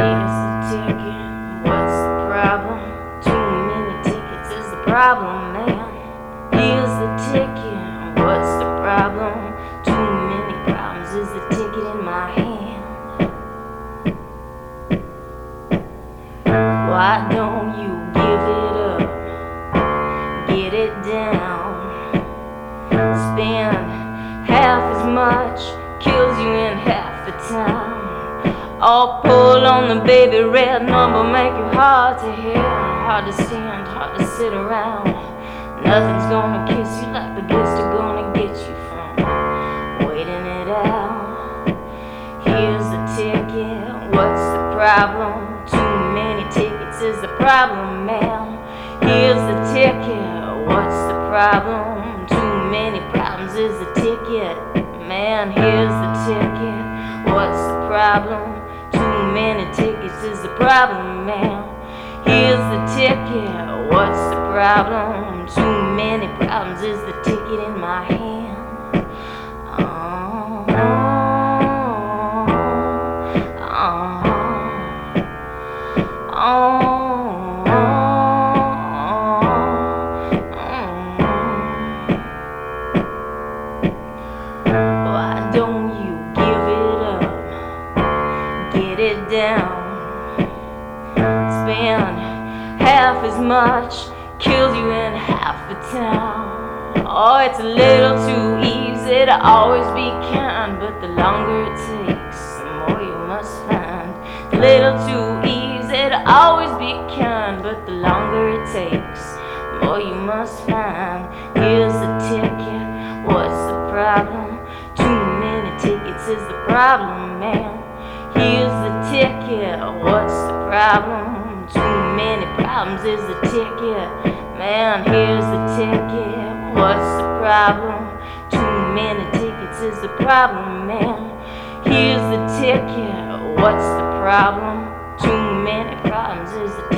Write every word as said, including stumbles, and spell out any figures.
Here's the ticket, what's the problem? Too many tickets is the problem, man. Here's the ticket, what's the problem? Too many problems is the ticket in my hand. Why don't you give it up? Get it down. Spend half as much, kills you in half the time. All pull on the baby red number, make it hard to hear, hard to stand, hard to sit around. Nothing's gonna kiss you like the blister gonna get you from waiting it out. Here's the ticket, what's the problem? Too many tickets is the problem, man. Here's the ticket, what's the problem? Too many problems is the ticket, man. Here's the ticket, what's the problem? Too many tickets is the problem, man. Here's the ticket, what's the problem? Too many problems is the ticket in my hand. Oh, oh, oh, oh. Why don't you give it up? Get it down. Spend half as much, kills you in half the town. Oh, it's a little too easy to always be kind, but the longer it takes, the more you must find. A little too easy to always be kind, but the longer it takes, the more you must find. Here's the ticket, what's the problem? Too many tickets is the problem, man. Here's the ticket, what's the problem? Too many problems is the ticket, man. Here's the ticket, what's the problem? Too many tickets is the problem, man. Here's the ticket, what's the problem? Too many problems is the